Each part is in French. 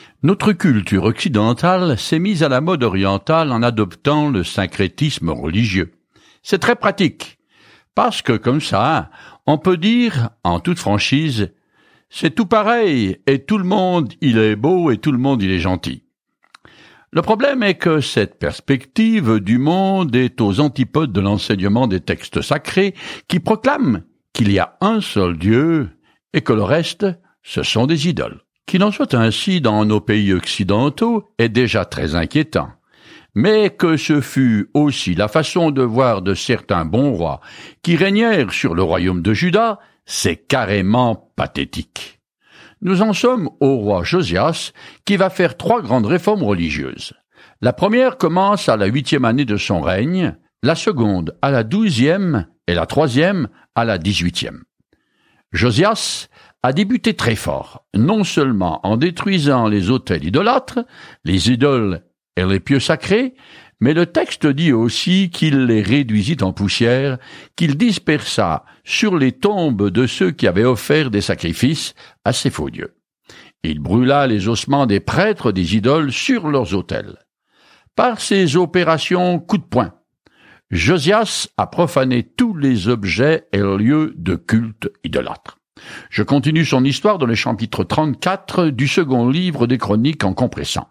Notre culture occidentale s'est mise à la mode orientale en adoptant le syncrétisme religieux. C'est très pratique, parce que comme ça, on peut dire, en toute franchise, c'est tout pareil, et tout le monde il est beau et tout le monde il est gentil. Le problème est que cette perspective du monde est aux antipodes de l'enseignement des textes sacrés qui proclament qu'il y a un seul Dieu et que le reste, ce sont des idoles. Qu'il en soit ainsi dans nos pays occidentaux est déjà très inquiétant. Mais que ce fut aussi la façon de voir de certains bons rois qui régnèrent sur le royaume de Juda, c'est carrément pathétique. Nous en sommes au roi Josias qui va faire 3 grandes réformes religieuses. La première commence à la 8e année de son règne, la seconde à la 12e et la 3e à la 18e. Josias a débuté très fort, non seulement en détruisant les autels idolâtres, les idoles et les pieux sacrés, mais le texte dit aussi qu'il les réduisit en poussière, qu'il dispersa sur les tombes de ceux qui avaient offert des sacrifices à ces faux dieux. Il brûla les ossements des prêtres des idoles sur leurs autels. Par ces opérations coup de poing, Josias a profané tous les objets et lieux de culte idolâtre. Je continue son histoire dans le chapitre 34 du second livre des Chroniques en compressant.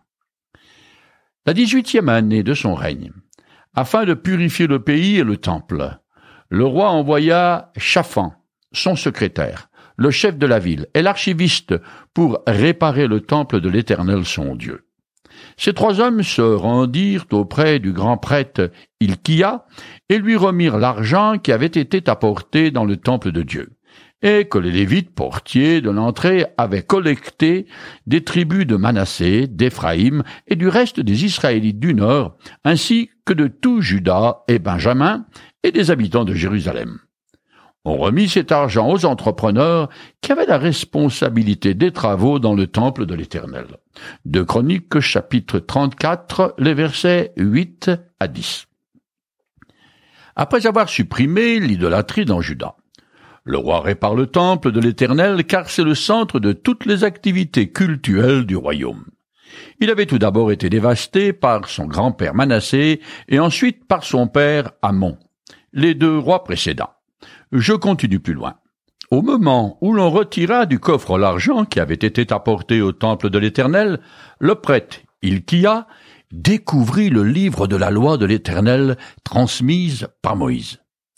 La 18e année de son règne, afin de purifier le pays et le temple, le roi envoya Shaphan, son secrétaire, le chef de la ville et l'archiviste pour réparer le temple de l'Éternel son Dieu. Ces 3 hommes se rendirent auprès du grand prêtre Hilkia et lui remirent l'argent qui avait été apporté dans le temple de Dieu, et que les Lévites portiers de l'entrée avaient collecté des tribus de Manassé, d'Éphraïm et du reste des Israélites du Nord, ainsi que de tout Juda et Benjamin et des habitants de Jérusalem. On remit cet argent aux entrepreneurs qui avaient la responsabilité des travaux dans le temple de l'Éternel. 2 Chroniques, chapitre 34, les versets 8 à 10. Après avoir supprimé l'idolâtrie dans Juda, le roi répare le temple de l'Éternel car c'est le centre de toutes les activités cultuelles du royaume. Il avait tout d'abord été dévasté par son grand-père Manassé et ensuite par son père Amon, les 2 rois précédents. Je continue plus loin. Au moment où l'on retira du coffre l'argent qui avait été apporté au temple de l'Éternel, le prêtre Hilkia découvrit le livre de la loi de l'Éternel transmise par Moïse.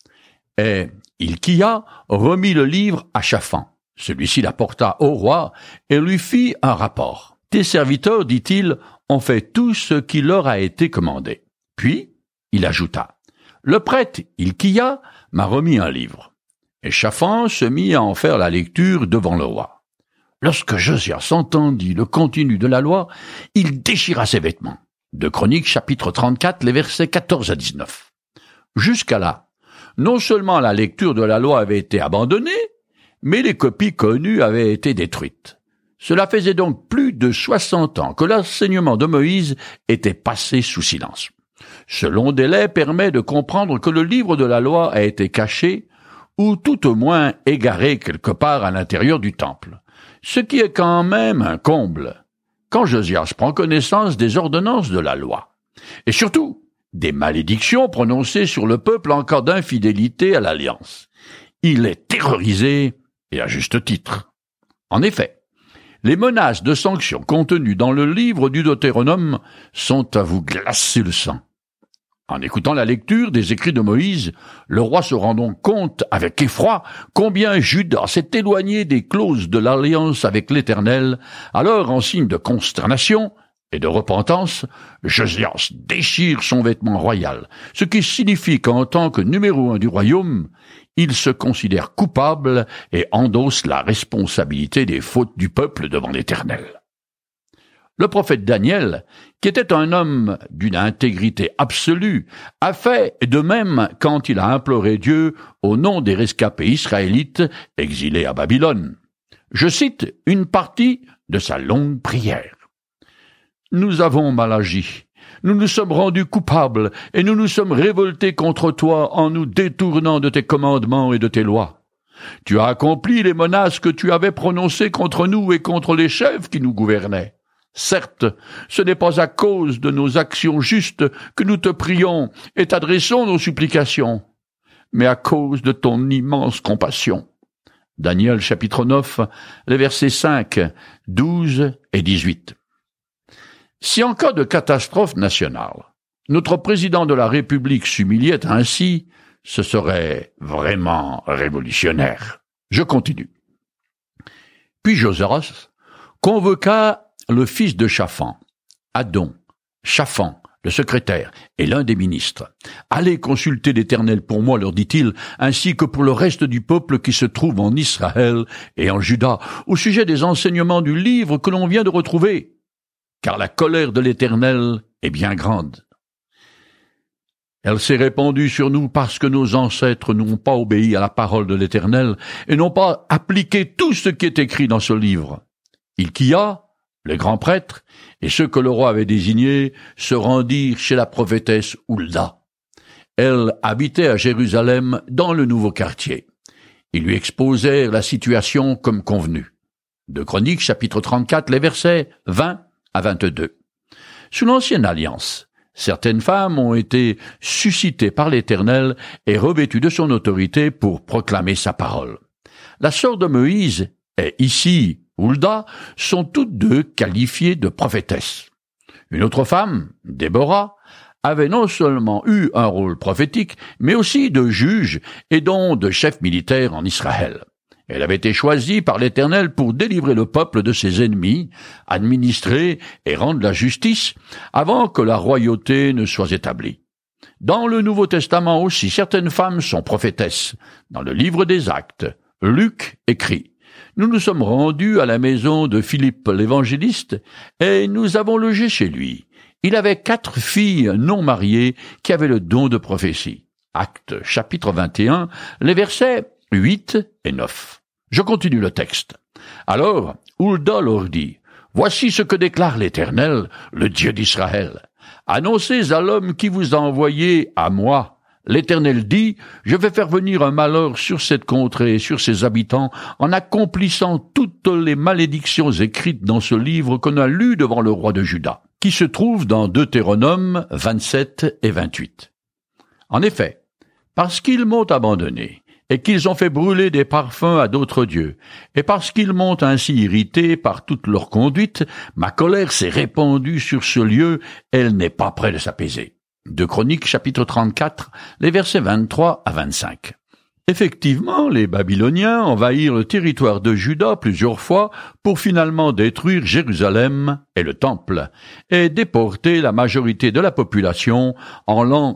Et Hilkia remit le livre à Shaphan. Celui-ci l'apporta au roi et lui fit un rapport. « Tes serviteurs, dit-il, ont fait tout ce qui leur a été commandé. » Puis, il ajouta, « Le prêtre Hilkia m'a remis un livre. » Et Shaphan se mit à en faire la lecture devant le roi. Lorsque Josias entendit le contenu de la loi, il déchira ses vêtements. 2 Chroniques, chapitre 34, les versets 14 à 19. Jusqu'à là, non seulement la lecture de la loi avait été abandonnée, mais les copies connues avaient été détruites. Cela faisait donc plus de 60 ans que l'enseignement de Moïse était passé sous silence. Ce long délai permet de comprendre que le livre de la loi a été caché, ou tout au moins égaré quelque part à l'intérieur du temple, ce qui est quand même un comble, quand Josias prend connaissance des ordonnances de la loi, et surtout des malédictions prononcées sur le peuple en cas d'infidélité à l'alliance. Il est terrorisé, et à juste titre. En effet, les menaces de sanctions contenues dans le livre du Deutéronome sont à vous glacer le sang. En écoutant la lecture des écrits de Moïse, le roi se rend donc compte avec effroi combien Juda s'est éloigné des clauses de l'alliance avec l'Éternel. Alors, en signe de consternation et de repentance, Josias déchire son vêtement royal, ce qui signifie qu'en tant que numéro 1 du royaume, il se considère coupable et endosse la responsabilité des fautes du peuple devant l'Éternel. Le prophète Daniel, qui était un homme d'une intégrité absolue, a fait de même quand il a imploré Dieu au nom des rescapés israélites exilés à Babylone. Je cite une partie de sa longue prière. « Nous avons mal agi, nous nous sommes rendus coupables et nous nous sommes révoltés contre toi en nous détournant de tes commandements et de tes lois. Tu as accompli les menaces que tu avais prononcées contre nous et contre les chefs qui nous gouvernaient. Certes, ce n'est pas à cause de nos actions justes que nous te prions et t'adressons nos supplications, mais à cause de ton immense compassion. Daniel chapitre 9, les versets 5, 12 et 18. Si en cas de catastrophe nationale, notre président de la République s'humiliait ainsi, ce serait vraiment révolutionnaire. Je continue. Puis Josias convoqua le fils de Shaphan, Adon, Shaphan, le secrétaire, et l'un des ministres. « Allez consulter l'Éternel pour moi, leur dit-il, ainsi que pour le reste du peuple qui se trouve en Israël et en Juda, au sujet des enseignements du livre que l'on vient de retrouver, car la colère de l'Éternel est bien grande. Elle s'est répandue sur nous parce que nos ancêtres n'ont pas obéi à la parole de l'Éternel et n'ont pas appliqué tout ce qui est écrit dans ce livre. Hilkia, les grands prêtres, et ceux que le roi avait désignés, se rendirent chez la prophétesse Hulda. Elle habitait à Jérusalem, dans le nouveau quartier. Ils lui exposèrent la situation comme convenu. De Chroniques, chapitre 34, les versets 20 à 22. Sous l'ancienne alliance, certaines femmes ont été suscitées par l'Éternel et revêtues de son autorité pour proclamer sa parole. La sœur de Moïse et ici Hulda sont toutes deux qualifiées de prophétesses. Une autre femme, Déborah, avait non seulement eu un rôle prophétique, mais aussi de juge et donc de chef militaire en Israël. Elle avait été choisie par l'Éternel pour délivrer le peuple de ses ennemis, administrer et rendre la justice avant que la royauté ne soit établie. Dans le Nouveau Testament aussi, certaines femmes sont prophétesses. Dans le livre des Actes, Luc écrit: nous nous sommes rendus à la maison de Philippe l'évangéliste et nous avons logé chez lui. Il avait 4 filles non mariées qui avaient le don de prophétie. Actes chapitre 21, les versets 8 et 9. Je continue le texte. Alors, Hulda leur dit: voici ce que déclare l'Éternel, le Dieu d'Israël. Annoncez à l'homme qui vous a envoyé à moi. L'Éternel dit: je vais faire venir un malheur sur cette contrée et sur ses habitants en accomplissant toutes les malédictions écrites dans ce livre qu'on a lu devant le roi de Juda, qui se trouve dans Deutéronome 27 et 28. En effet, parce qu'ils m'ont abandonné et qu'ils ont fait brûler des parfums à d'autres dieux, et parce qu'ils m'ont ainsi irrité par toute leur conduite, ma colère s'est répandue sur ce lieu, elle n'est pas près de s'apaiser. De Chroniques, chapitre 34, les versets 23 à 25. Effectivement, les Babyloniens envahirent le territoire de Juda plusieurs fois pour finalement détruire Jérusalem et le Temple, et déporter la majorité de la population en l'an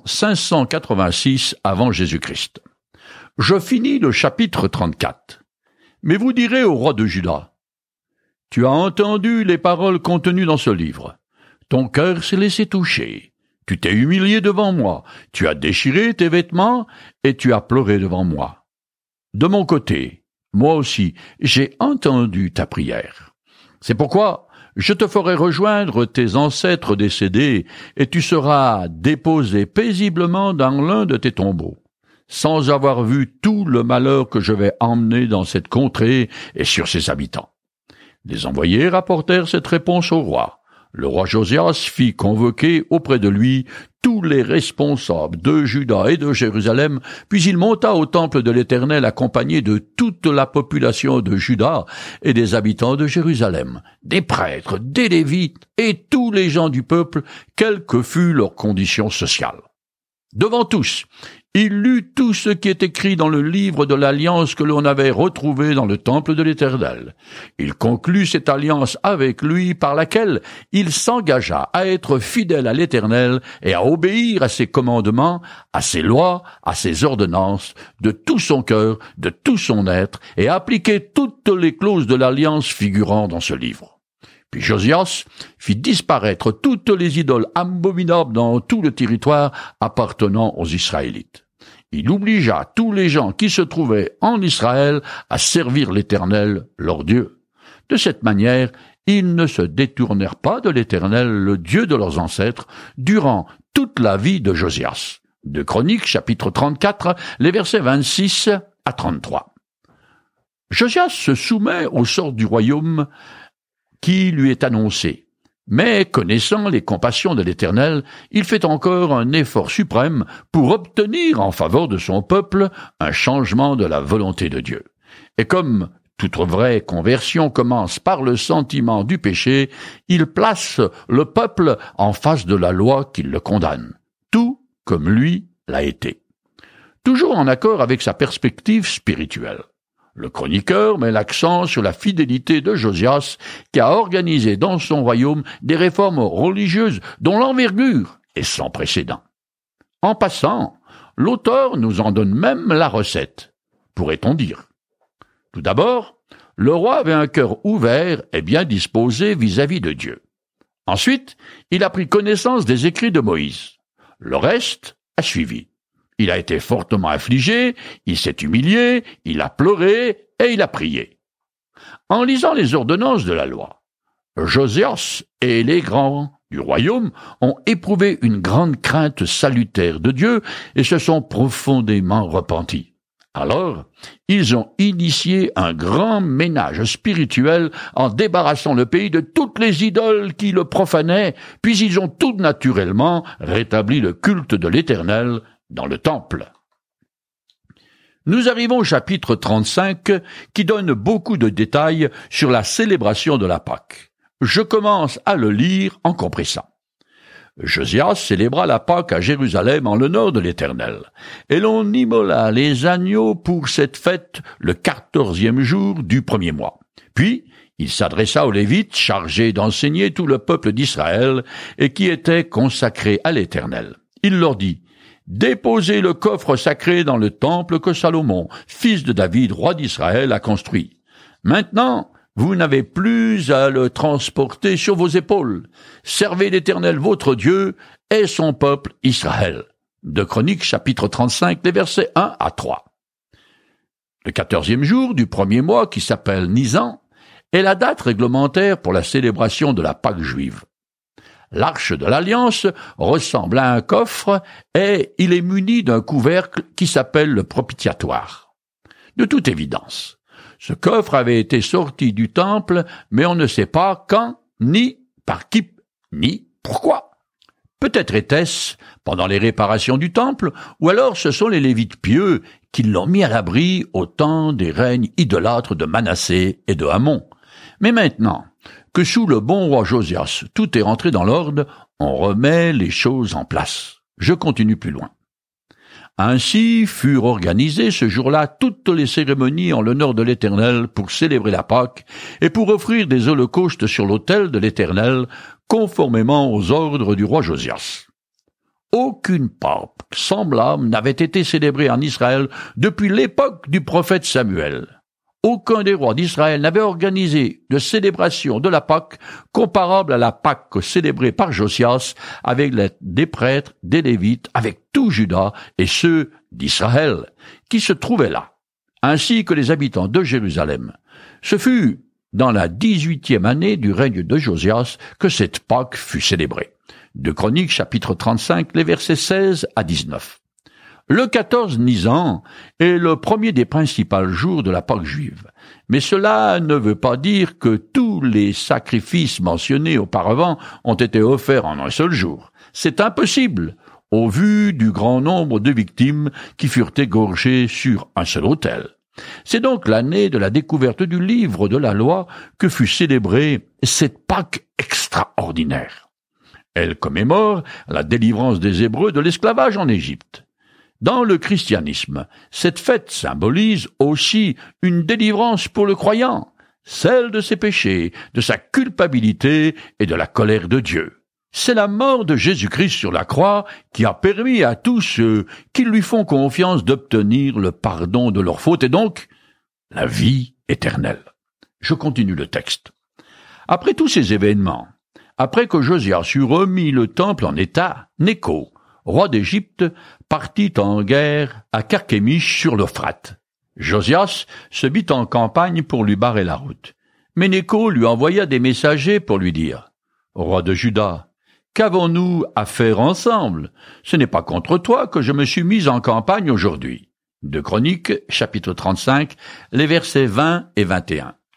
586 avant Jésus-Christ. Je finis le chapitre 34. Mais vous direz au roi de Juda: tu as entendu les paroles contenues dans ce livre. Ton cœur s'est laissé toucher. Tu t'es humilié devant moi, tu as déchiré tes vêtements et tu as pleuré devant moi. De mon côté, moi aussi, j'ai entendu ta prière. C'est pourquoi je te ferai rejoindre tes ancêtres décédés et tu seras déposé paisiblement dans l'un de tes tombeaux, sans avoir vu tout le malheur que je vais emmener dans cette contrée et sur ses habitants. Les envoyés rapportèrent cette réponse au roi. Le roi Josias fit convoquer auprès de lui tous les responsables de Juda et de Jérusalem, puis il monta au temple de l'Éternel accompagné de toute la population de Juda et des habitants de Jérusalem, des prêtres, des Lévites et tous les gens du peuple, quelle que fût leur condition sociale. Devant tous, il lut tout ce qui est écrit dans le livre de l'alliance que l'on avait retrouvé dans le temple de l'Éternel. Il conclut cette alliance avec lui par laquelle il s'engagea à être fidèle à l'Éternel et à obéir à ses commandements, à ses lois, à ses ordonnances, de tout son cœur, de tout son être, et à appliquer toutes les clauses de l'alliance figurant dans ce livre. Puis Josias fit disparaître toutes les idoles abominables dans tout le territoire appartenant aux Israélites. Il obligea tous les gens qui se trouvaient en Israël à servir l'Éternel, leur Dieu. De cette manière, ils ne se détournèrent pas de l'Éternel, le Dieu de leurs ancêtres, durant toute la vie de Josias. De Chroniques, chapitre 34, les versets 26 à 33. Josias se soumet au sort du royaume qui lui est annoncé, Mais, connaissant les compassions de l'Éternel, il fait encore un effort suprême pour obtenir en faveur de son peuple un changement de la volonté de Dieu. Et comme toute vraie conversion commence par le sentiment du péché, il place le peuple en face de la loi qui le condamne, tout comme lui l'a été. Toujours en accord avec sa perspective spirituelle. Le chroniqueur met l'accent sur la fidélité de Josias, qui a organisé dans son royaume des réformes religieuses dont l'envergure est sans précédent. En passant, l'auteur nous en donne même la recette, pourrait-on dire. Tout d'abord, le roi avait un cœur ouvert et bien disposé vis-à-vis de Dieu. Ensuite, il a pris connaissance des écrits de Moïse. Le reste a suivi. Il a été fortement affligé, il s'est humilié, il a pleuré et il a prié. En lisant les ordonnances de la loi, Josias et les grands du royaume ont éprouvé une grande crainte salutaire de Dieu et se sont profondément repentis. Alors, ils ont initié un grand ménage spirituel en débarrassant le pays de toutes les idoles qui le profanaient, puis ils ont tout naturellement rétabli le culte de l'Éternel dans le temple. Nous arrivons au chapitre 35 qui donne beaucoup de détails sur la célébration de la Pâque. Je commence à le lire en compressant. Josias célébra la Pâque à Jérusalem en l'honneur de l'Éternel, et l'on immola les agneaux pour cette fête le 14e jour du premier mois. Puis, il s'adressa aux Lévites chargés d'enseigner tout le peuple d'Israël et qui étaient consacrés à l'Éternel. Il leur dit: déposez le coffre sacré dans le temple que Salomon, fils de David, roi d'Israël, a construit. Maintenant, vous n'avez plus à le transporter sur vos épaules. Servez l'Éternel votre Dieu et son peuple Israël. 2 Chroniques, chapitre 35, les versets 1 à 3. Le 14e jour du premier mois, qui s'appelle Nisan, est la date réglementaire pour la célébration de la Pâque juive. L'arche de l'Alliance ressemble à un coffre et il est muni d'un couvercle qui s'appelle le propitiatoire. De toute évidence, ce coffre avait été sorti du temple, mais on ne sait pas quand, ni par qui, ni pourquoi. Peut-être était-ce pendant les réparations du temple, ou alors ce sont les Lévites pieux qui l'ont mis à l'abri au temps des règnes idolâtres de Manassé et de Amon. Mais maintenant que sous le bon roi Josias tout est rentré dans l'ordre, on remet les choses en place. Je continue plus loin. Ainsi furent organisées ce jour-là toutes les cérémonies en l'honneur de l'Éternel pour célébrer la Pâque et pour offrir des holocaustes sur l'autel de l'Éternel, conformément aux ordres du roi Josias. Aucune Pâque semblable n'avait été célébrée en Israël depuis l'époque du prophète Samuel. Aucun des rois d'Israël n'avait organisé de célébration de la Pâque comparable à la Pâque célébrée par Josias avec des prêtres, des Lévites, avec tout Juda et ceux d'Israël qui se trouvaient là, ainsi que les habitants de Jérusalem. Ce fut dans la 18e année du règne de Josias que cette Pâque fut célébrée. 2 Chroniques, chapitre 35, les versets 16 à 19. Le 14 Nisan est le premier des principaux jours de la Pâque juive, mais cela ne veut pas dire que tous les sacrifices mentionnés auparavant ont été offerts en un seul jour. C'est impossible, au vu du grand nombre de victimes qui furent égorgées sur un seul autel. C'est donc l'année de la découverte du livre de la loi que fut célébrée cette Pâque extraordinaire. Elle commémore la délivrance des Hébreux de l'esclavage en Égypte. Dans le christianisme, cette fête symbolise aussi une délivrance pour le croyant, celle de ses péchés, de sa culpabilité et de la colère de Dieu. C'est la mort de Jésus-Christ sur la croix qui a permis à tous ceux qui lui font confiance d'obtenir le pardon de leurs fautes et donc la vie éternelle. Je continue le texte. Après tous ces événements, après que Josias eut remis le temple en état, Nécho, roi d'Égypte, partit en guerre à Carchemish sur l'Euphrate. Josias se mit en campagne pour lui barrer la route. Mais Nécho lui envoya des messagers pour lui dire: « Roi de Juda, qu'avons-nous à faire ensemble? Ce n'est pas contre toi que je me suis mis en campagne aujourd'hui. » 2 Chroniques, chapitre 35, les versets 20 et 21.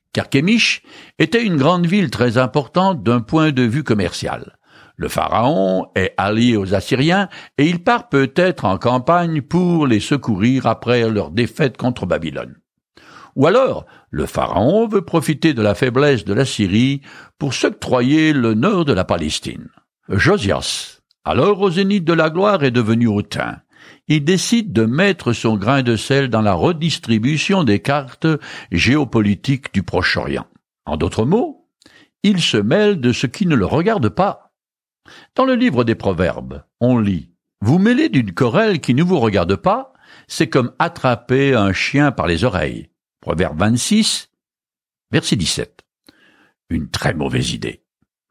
Carchemish était une grande ville très importante d'un point de vue commercial. Le pharaon est allié aux Assyriens et il part peut-être en campagne pour les secourir après leur défaite contre Babylone. Ou alors, le pharaon veut profiter de la faiblesse de la Syrie pour s'octroyer le nord de la Palestine. Josias, alors au zénith de la gloire, est devenu hautain. Il décide de mettre son grain de sel dans la redistribution des cartes géopolitiques du Proche-Orient. En d'autres mots, il se mêle de ce qui ne le regarde pas. Dans le livre des Proverbes, on lit « Vous mêlez d'une querelle qui ne vous regarde pas, c'est comme attraper un chien par les oreilles. » Proverbe 26, verset 17. Une très mauvaise idée.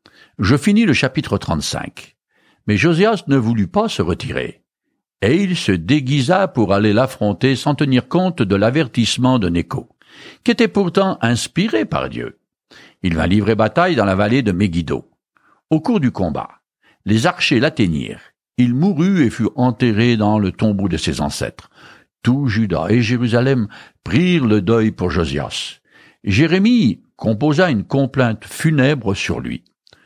Je finis le chapitre 35. Mais Josias ne voulut pas se retirer. Et il se déguisa pour aller l'affronter sans tenir compte de l'avertissement de Nécho, qui était pourtant inspiré par Dieu. Il vint livrer bataille dans la vallée de Megiddo. Au cours du combat, les archers l'atteignirent. Il mourut et fut enterré dans le tombeau de ses ancêtres. Tout Juda et Jérusalem prirent le deuil pour Josias. Jérémie composa une complainte funèbre sur lui.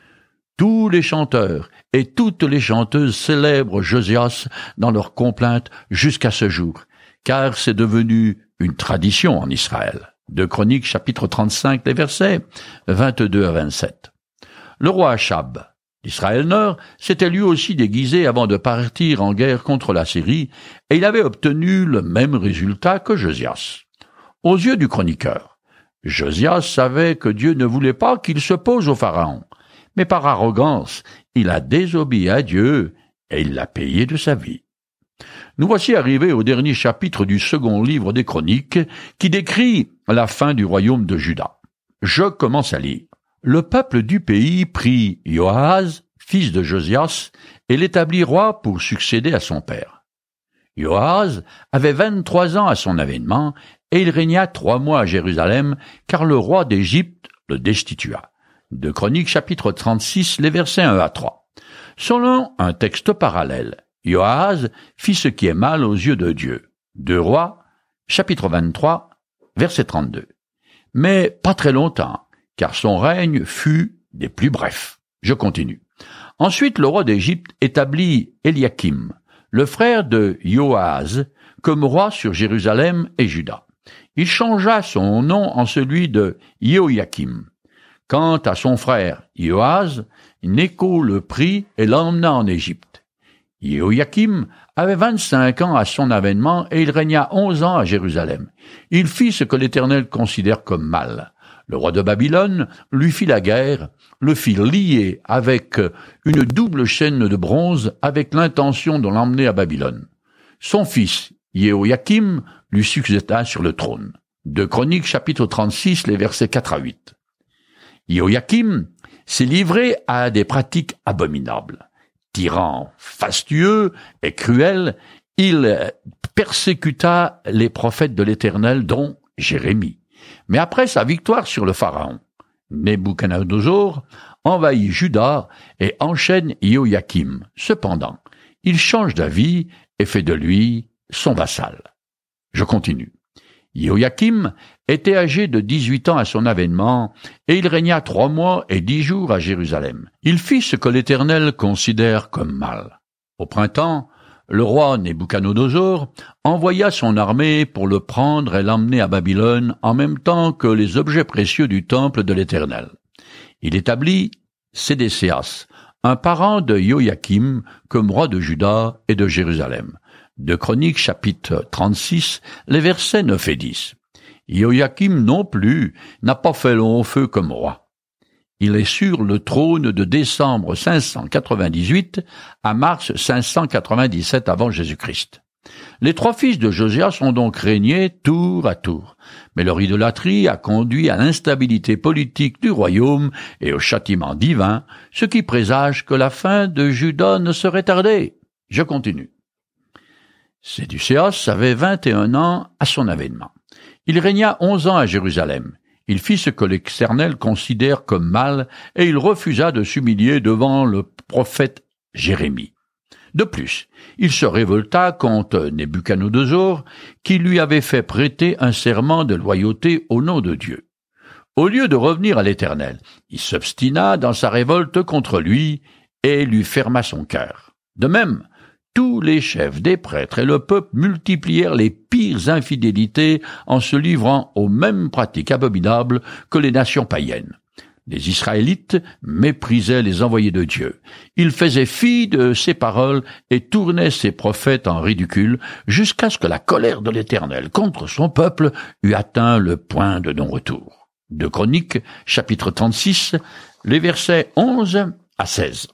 Tous les chanteurs et toutes les chanteuses célèbrent Josias dans leurs complaintes jusqu'à ce jour, car c'est devenu une tradition en Israël. 2 Chroniques chapitre 35, les versets 22 à 27. Le roi Achab d'Israël Nord s'était lui aussi déguisé avant de partir en guerre contre la Syrie, et il avait obtenu le même résultat que Josias. Aux yeux du chroniqueur, Josias savait que Dieu ne voulait pas qu'il s'oppose au Pharaon, mais par arrogance, il a désobéi à Dieu et il l'a payé de sa vie. Nous voici arrivés au dernier chapitre du second livre des Chroniques qui décrit la fin du royaume de Juda. Je commence à lire. Le peuple du pays prit Joahaz, fils de Josias, et l'établit roi pour succéder à son père. Joahaz avait 23 ans à son avènement, et il régna 3 mois à Jérusalem, car le roi d'Égypte le destitua. 2 Chroniques chapitre 36, les versets 1 à 3. Selon un texte parallèle, Joahaz fit ce qui est mal aux yeux de Dieu. 2 Rois, chapitre 23, verset 32. Mais pas très longtemps, car son règne fut des plus brefs. Je continue. Ensuite, le roi d'Égypte établit Eliakim, le frère de Joahaz, comme roi sur Jérusalem et Juda. Il changea son nom en celui de Jehoiakim. Quant à son frère Joahaz, Nécho le prit et l'emmena en Égypte. Jehoiakim avait 25 ans à son avènement et il régna 11 ans à Jérusalem. Il fit ce que l'Éternel considère comme mal. Le roi de Babylone lui fit la guerre, le fit lier avec une double chaîne de bronze avec l'intention de l'emmener à Babylone. Son fils, Jehoiakim, lui succéda sur le trône. 2 Chroniques chapitre 36, les versets 4 à 8. Jehoiakim s'est livré à des pratiques abominables. Tyran fastueux et cruel, il persécuta les prophètes de l'Éternel, dont Jérémie. Mais après sa victoire sur le Pharaon, Nebuchadnezzar envahit Juda et enchaîne Jehoiakim. Cependant, il change d'avis et fait de lui son vassal. Je continue. Jehoiakim était âgé de 18 ans à son avènement, et il régna 3 mois et 10 jours à Jérusalem. Il fit ce que l'Éternel considère comme mal. Au printemps, le roi Nebuchadnezzar envoya son armée pour le prendre et l'emmener à Babylone en même temps que les objets précieux du temple de l'Éternel. Il établit Sédécias, un parent de Joachim, comme roi de Juda et de Jérusalem. 2 Chroniques chapitre 36, les versets 9 et 10. Joachim non plus n'a pas fait long feu comme roi. Il est sur le trône de décembre 598 à mars 597 avant Jésus-Christ. Les 3 fils de Josias ont donc régné tour à tour, mais leur idolâtrie a conduit à l'instabilité politique du royaume et au châtiment divin, ce qui présage que la fin de Juda ne serait tardée. Je continue. Sédécias avait 21 ans à son avènement. Il régna 11 ans à Jérusalem. Il fit ce que l'Éternel considère comme mal, et il refusa de s'humilier devant le prophète Jérémie. De plus, il se révolta contre Nebuchadnezzar, qui lui avait fait prêter un serment de loyauté au nom de Dieu. Au lieu de revenir à l'Éternel, il s'obstina dans sa révolte contre lui et lui ferma son cœur. De même, tous les chefs des prêtres et le peuple multiplièrent les pires infidélités en se livrant aux mêmes pratiques abominables que les nations païennes. Les Israélites méprisaient les envoyés de Dieu. Ils faisaient fi de ses paroles et tournaient ses prophètes en ridicule jusqu'à ce que la colère de l'Éternel contre son peuple eût atteint le point de non-retour. 2 Chroniques, chapitre 36, les versets 11 à 16.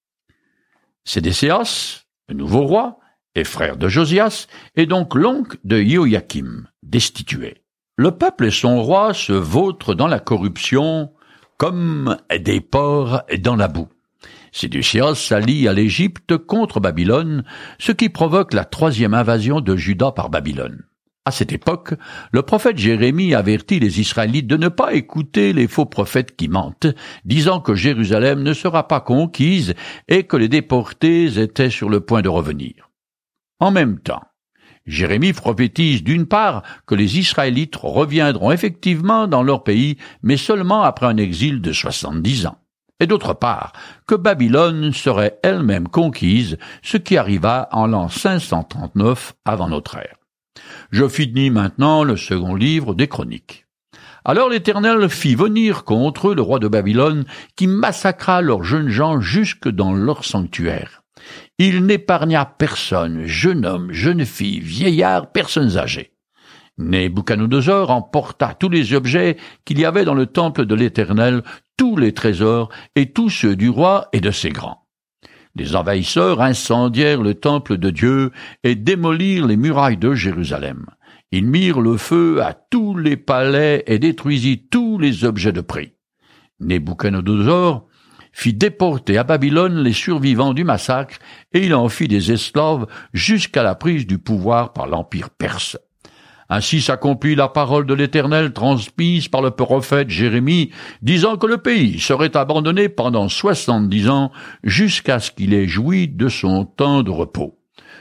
Sédécéas, le nouveau roi, et frère de Josias, est donc l'oncle de Joachim, destitué. Le peuple et son roi se vautrent dans la corruption comme des porcs dans la boue. Sédécias s'allie à l'Égypte contre Babylone, ce qui provoque la 3e invasion de Juda par Babylone. À cette époque, le prophète Jérémie avertit les Israélites de ne pas écouter les faux prophètes qui mentent, disant que Jérusalem ne sera pas conquise et que les déportés étaient sur le point de revenir. En même temps, Jérémie prophétise d'une part que les Israélites reviendront effectivement dans leur pays, mais seulement après un exil de 70 ans. Et d'autre part, que Babylone serait elle-même conquise, ce qui arriva en l'an 539 avant notre ère. Je finis maintenant le second livre des Chroniques. Alors l'Éternel fit venir contre eux le roi de Babylone, qui massacra leurs jeunes gens jusque dans leur sanctuaire. Il n'épargna personne, jeune homme, jeune fille, vieillard, personnes âgées. Nebuchadnezzar emporta tous les objets qu'il y avait dans le temple de l'Éternel, tous les trésors et tous ceux du roi et de ses grands. Les envahisseurs incendièrent le temple de Dieu et démolirent les murailles de Jérusalem. Ils mirent le feu à tous les palais et détruisit tous les objets de prix. Nebuchadnezzar fit déporter à Babylone les survivants du massacre et il en fit des esclaves jusqu'à la prise du pouvoir par l'Empire perse. Ainsi s'accomplit la parole de l'Éternel transmise par le prophète Jérémie, disant que le pays serait abandonné pendant 70 ans jusqu'à ce qu'il ait joui de son temps de repos.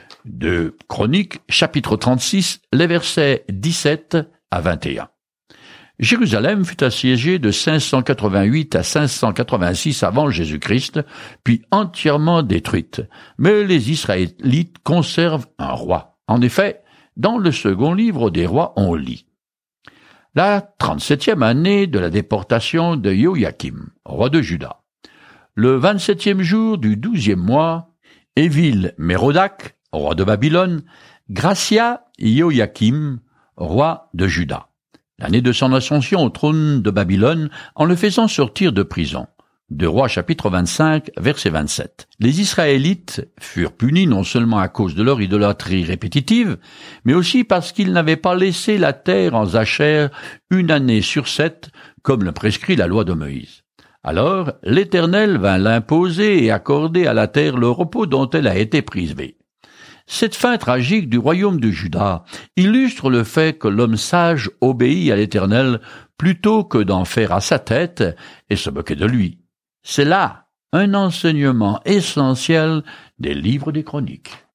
2 Chroniques, chapitre 36, les versets 17 à 21. Jérusalem fut assiégée de 588 à 586 avant Jésus-Christ, puis entièrement détruite. Mais les Israélites conservent un roi. En effet, dans le second livre des rois, on lit: la 37e année de la déportation de Joachim, roi de Juda. Le 27e jour du 12e mois, Évil-Mérodach, roi de Babylone, gracia Joachim, roi de Juda, l'année de son ascension au trône de Babylone, en le faisant sortir de prison. 2 Rois chapitre 25, verset 27. Les Israélites furent punis non seulement à cause de leur idolâtrie répétitive, mais aussi parce qu'ils n'avaient pas laissé la terre en jachère 1 année sur 7, comme le prescrit la loi de Moïse. Alors l'Éternel vint l'imposer et accorder à la terre le repos dont elle a été privée. Cette fin tragique du royaume de Juda illustre le fait que l'homme sage obéit à l'Éternel plutôt que d'en faire à sa tête et se moquer de lui. C'est là un enseignement essentiel des livres des Chroniques.